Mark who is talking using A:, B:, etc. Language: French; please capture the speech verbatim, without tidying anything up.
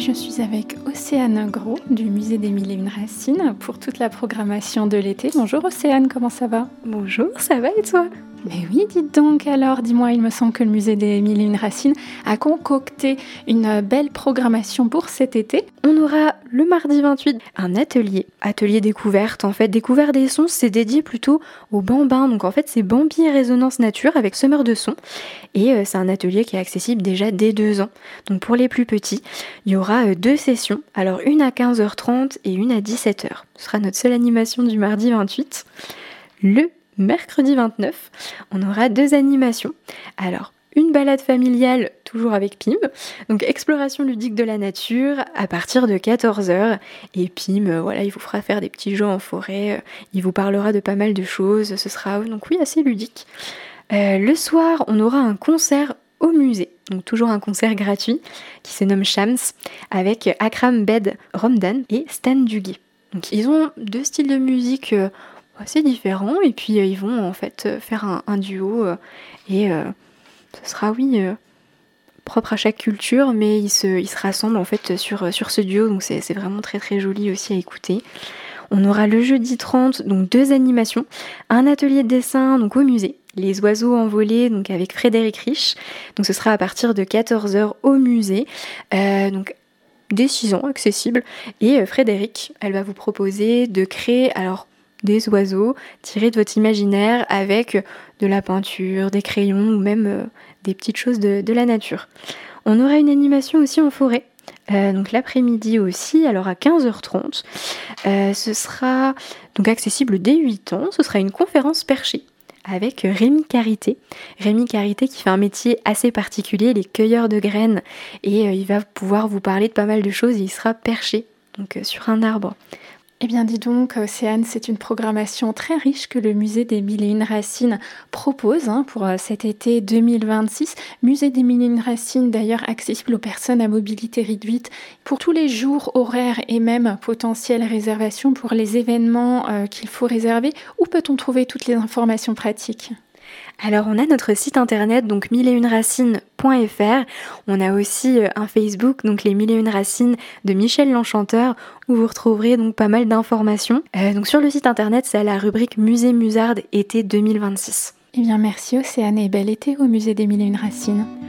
A: je suis avec Océane Gros du Musée des Mille et Une Racines pour toute la programmation de l'été. Bonjour Océane, comment ça va ?
B: Bonjour, ça va et toi ?
A: Mais oui, dites donc alors, dis-moi, il me semble que le Musée des Mille et Une Racines a concocté une belle programmation pour cet été.
B: On aura le mardi vingt-huit un atelier, atelier découverte en fait. Découvert des sons, c'est dédié plutôt aux bambins. Donc en fait, c'est Bambi Résonance Nature avec semeur de son. Et euh, c'est un atelier qui est accessible déjà dès deux ans. Donc pour les plus petits, il y aura euh, deux sessions. Alors une à quinze heures trente et une à dix-sept heures. Ce sera notre seule animation du mardi vingt-huit. Le mercredi vingt-neuf, on aura deux animations. Alors, une balade familiale, toujours avec Pim, donc exploration ludique de la nature à partir de quatorze heures. Et Pim, euh, voilà, il vous fera faire des petits jeux en forêt, euh, il vous parlera de pas mal de choses, ce sera donc oui assez ludique. Euh, le soir, on aura un concert au musée, donc toujours un concert gratuit qui se nomme Shams avec Akram Bed Romdan et Stan Duguay. Donc ils ont deux styles de musique euh, assez différents et puis euh, ils vont en fait euh, faire un, un duo euh, et euh, ce sera oui euh, propre à chaque culture, mais ils se, ils se rassemblent en fait sur, sur ce duo, donc c'est, c'est vraiment très très joli aussi à écouter. On aura le jeudi trente, donc deux animations, un atelier de dessin donc au musée, les oiseaux envolés donc avec Frédéric Rich, donc ce sera à partir de quatorze heures au musée, euh, donc dès six ans accessible, et euh, Frédéric, elle va vous proposer de créer alors des oiseaux tirés de votre imaginaire avec de la peinture, des crayons ou même euh, des petites choses de, de la nature. On aura une animation aussi en forêt, euh, donc l'après-midi aussi, alors à quinze heures trente. Euh, ce sera donc accessible dès huit ans, ce sera une conférence perchée avec Rémi Carité. Rémi Carité qui fait un métier assez particulier, il est cueilleur de graines et euh, il va pouvoir vous parler de pas mal de choses et il sera perché donc euh, sur un arbre.
A: Eh bien dis donc Océane, c'est une programmation très riche que le Musée des Mille et Une Racines propose hein, pour cet été deux mille vingt-six. Musée des Mille et Une Racines d'ailleurs accessible aux personnes à mobilité réduite pour tous les jours, horaires et même potentielles réservations pour les événements euh, qu'il faut réserver. Où peut-on trouver toutes les informations pratiques ?
B: Alors on a notre site internet donc mille et une racines point f r, on a aussi un Facebook donc les Mille et Une Racines de Michel l'Enchanteur où vous retrouverez donc pas mal d'informations. Euh, donc sur le site internet c'est à la rubrique Musée Musarde été deux mille vingt-six.
A: Eh bien merci Océane et bel été au Musée des Mille et Une Racines.